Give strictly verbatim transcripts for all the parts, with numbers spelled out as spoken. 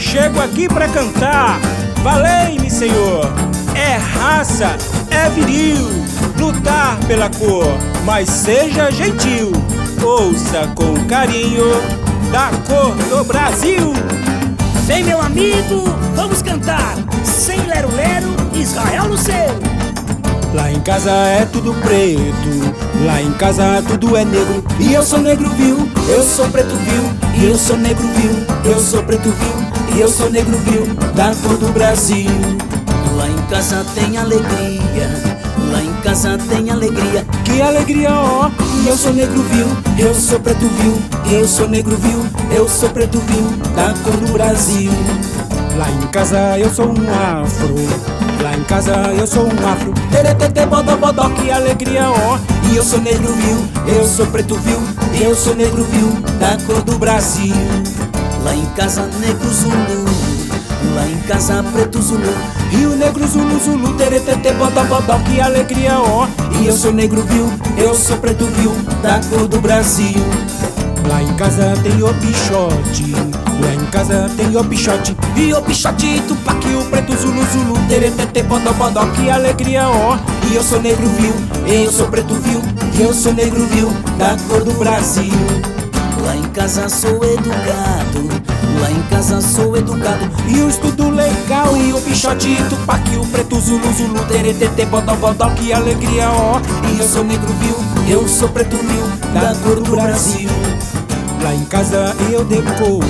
chego aqui pra cantar. Valei-me, Senhor. É raça, é viril, lutar pela cor, mas seja gentil. Ouça com carinho da cor do Brasil. Vem, meu amigo, vamos cantar. Sem lero-lero, Israel no seu. Lá em casa é tudo preto, lá em casa tudo é negro. E eu sou negro, viu? Eu sou preto, viu? E eu sou negro, viu? Eu sou preto, viu? E eu sou negro, viu? Da cor do Brasil. Lá em casa tem alegria, lá em casa tem alegria. Que alegria, ó! E eu sou negro, viu? Eu sou preto, viu? Eu sou negro, viu? Eu sou preto, viu? Da cor do Brasil. Lá em casa eu sou um afro, lá em casa eu sou um afro. Teretete, bodó, bodó, que alegria, ó! E eu sou negro, viu? Eu sou preto, viu? Eu sou negro, viu? Da cor do Brasil. Lá em casa negro Zulu, lá em casa preto Zulu. E o negro Zulu, Zulu, teretete, bodó, bodó, que alegria, ó! E eu sou negro, viu? Eu sou preto, viu? Da cor do Brasil. Lá em casa tem o pichote, lá em casa tem o pichote. E o pichote, tupac, o preto Zulu, Zulu, teretete, bodó, bodó, que alegria, ó! E eu sou negro, viu? Eu sou preto, viu? E eu sou negro, viu? Da cor do Brasil. Lá em casa sou educado, lá em casa sou educado. E o estudo legal, e o pichote, tupac, o preto Zulu, Zulu, teretete, bodó, bodó, que alegria, ó! E eu sou negro, viu? Eu sou preto, viu? Da cor do Brasil. Lá em casa eu decoro,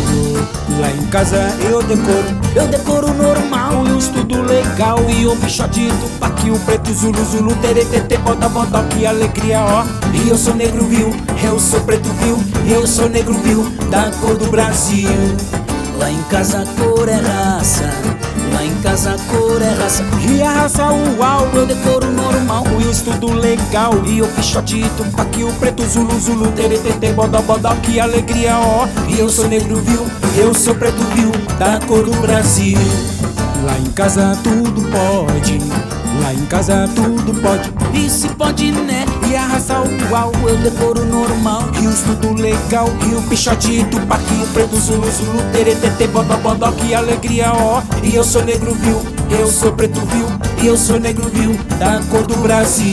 lá em casa eu decoro. Eu decoro normal, e o estudo legal, e o pichote, tupac, o preto Zulu, Zulu, teretete, bodó, bodó, que alegria, ó! E eu sou negro, viu? Eu sou preto, viu? Eu sou negro, viu? Da cor do Brasil. Lá em casa a cor é raça, lá em casa a cor é raça. E a raça uau, eu decoro normal, e o estudo legal, e o pichote, tupac, o preto Zulu, Zulu, teretete, bodó, bodó, que alegria, ó! E eu sou negro, viu? Eu sou preto, viu? Da cor do Brasil. Lá em casa tudo pode, lá em casa tudo pode. E se pode, né? E a raça uau, eu decoro normal, e o estudo legal, e o pichote, tupac, o preto Zulu, Zulu, teretete, bodó, bodó, que alegria, ó! E eu sou negro, viu? Eu sou preto, viu? E eu sou negro, viu? Da cor do Brasil.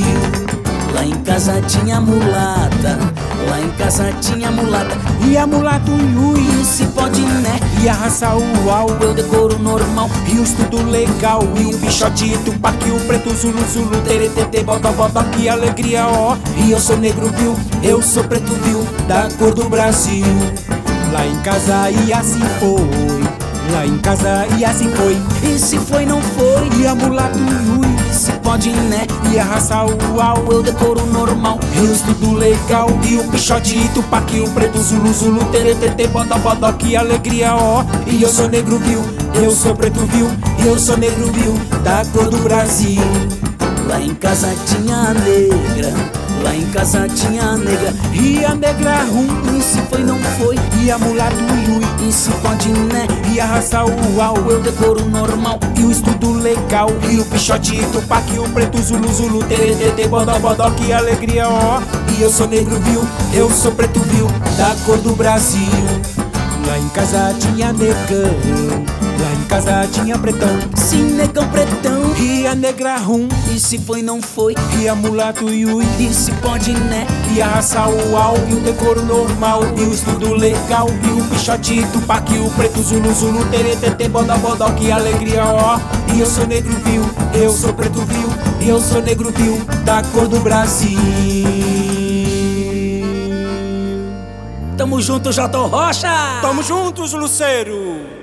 Lá em casa tinha mulata, lá em casa tinha mulata. E a mulata ui, e se pode, né? E a raça uau, eu decoro normal, e o estudo legal, e o pichote, tupac, o preto Zulu, Zulu, teretete, bodó, bodó, que alegria, ó! E eu sou negro, viu? Eu sou preto, viu? Da cor do Brasil. Lá em casa e assim foi, lá em casa e assim foi. E se foi, não foi. E a mulata ui, e se pode, né? E a raça uau, eu decoro normal, e o estudo legal, e o pichote, tupac, o preto Zulu, Zulu, teretete, bodó, bodó, que alegria, ó! E eu sou negro, viu? Eu sou preto, viu? E eu sou negro, viu? Da cor do Brasil. Lá em casa tinha a negra, lá em casa tinha a negra. E a negra rum, e se foi, não foi. E a mulata ui, e se pode, né? E a raça uau, eu decoro normal, e o estudo legal, e o pichote, tupac, o preto Zulu, Zulu, teretete, bodó, bodó, que alegria, ó! E eu sou negro, viu? Eu sou preto, viu? Da cor do Brasil. Lá em casa tinha negão, lá em casa tinha pretão. Sim, negão pretão. E a negra rum, e se foi, não foi. E a mulata ui, e se pode, né? E a raça uau, e o decoro normal, e o estudo legal, e o pichote, tupac, o preto Zulu, Zulu, teretete, bodó, bodó, que alegria, ó! E eu sou negro, viu? Eu sou preto, viu? E eu sou negro, viu? Da cor do Brasil. Tamo junto, J. Rocha! Tamo juntos, Luceiro!